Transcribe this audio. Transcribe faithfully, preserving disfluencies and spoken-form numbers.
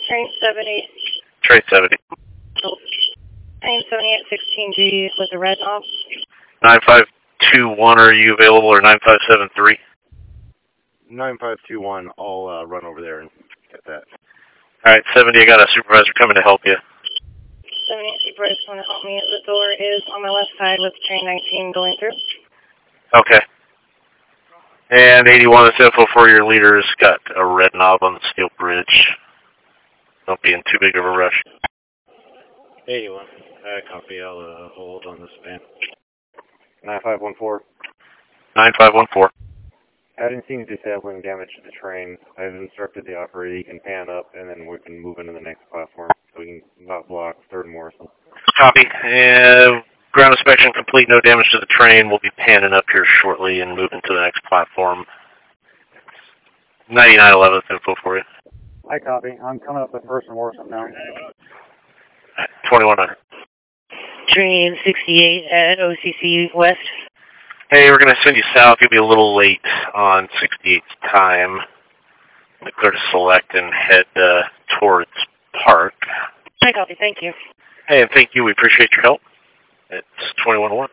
Train seventy. Train seventy. Oh. Train seventy at sixteen G with the red knob. nine five two one, are you available, or nine five seven three? nine five two one, I'll uh, run over there and get that. All right, seventy, I got a supervisor coming to help you. seventy supervisor want to help me. The door is on my left side with train nineteen going through. Okay. And eighty-one, this info for your leader's got a red knob on the steel bridge. Don't be in too big of a rush. eighty-one, I copy. I'll uh, hold on the span. nine five one four. nine five one four. I didn't see any disabling damage to the train. I've instructed the operator he can pan up, and then we can move into the next platform, so we can not block third and Morrison. Copy. And ground inspection complete, no damage to the train. We'll be panning up here shortly and moving to the next platform. ninety-nine eleventh info for you. I copy. I'm coming up with first and Morrison now. twenty-one hundred. Train sixty-eight at O C C West. Hey, we're going to send you south. You'll be a little late on sixty-eight's time. Clear to select and head uh, towards Park. I copy. Thank you. Hey, and thank you. We appreciate your help. It's twenty-one one.